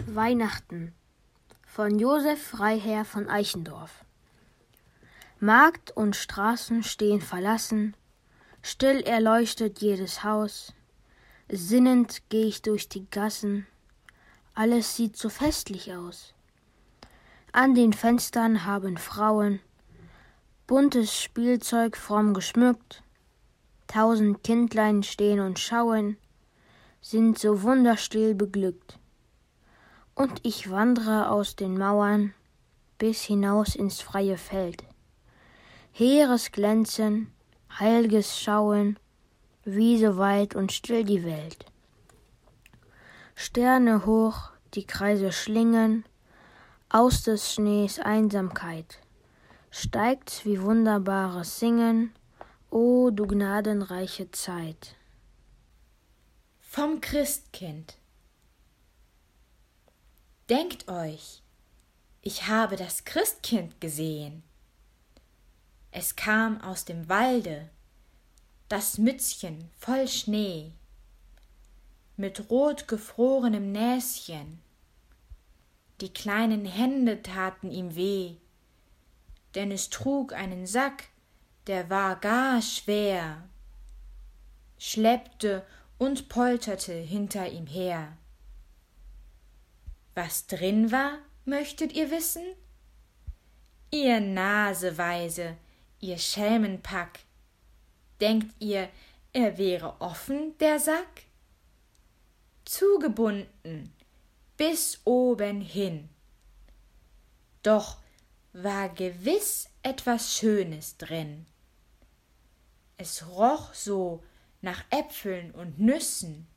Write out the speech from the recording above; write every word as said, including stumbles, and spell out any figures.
Weihnachten von Josef Freiherr von Eichendorff. Markt und Straßen stehen verlassen, still erleuchtet jedes Haus. Sinnend geh ich durch die Gassen, alles sieht so festlich aus. An den Fenstern haben Frauen buntes Spielzeug fromm geschmückt. Tausend Kindlein stehen und schauen, sind so wunderstill beglückt. Und ich wandre aus den Mauern bis hinaus ins freie Feld. Heeres Glänzen, heilges Schauen, wie so weit und still die Welt. Sterne hoch, die Kreise schlingen, aus des Schnees Einsamkeit steigt's wie wunderbares Singen, o du gnadenreiche Zeit. Vom Christkind. Denkt euch, ich habe das Christkind gesehen. Es kam aus dem Walde, das Mützchen voll Schnee, mit rot gefrorenem Näschen. Die kleinen Hände taten ihm weh, denn es trug einen Sack, der war gar schwer, schleppte und polterte hinter ihm her. Was drin war, möchtet ihr wissen? Ihr Naseweise, ihr Schelmenpack, denkt ihr, er wäre offen, der Sack? Zugebunden, bis oben hin. Doch war gewiss etwas Schönes drin. Es roch so nach Äpfeln und Nüssen,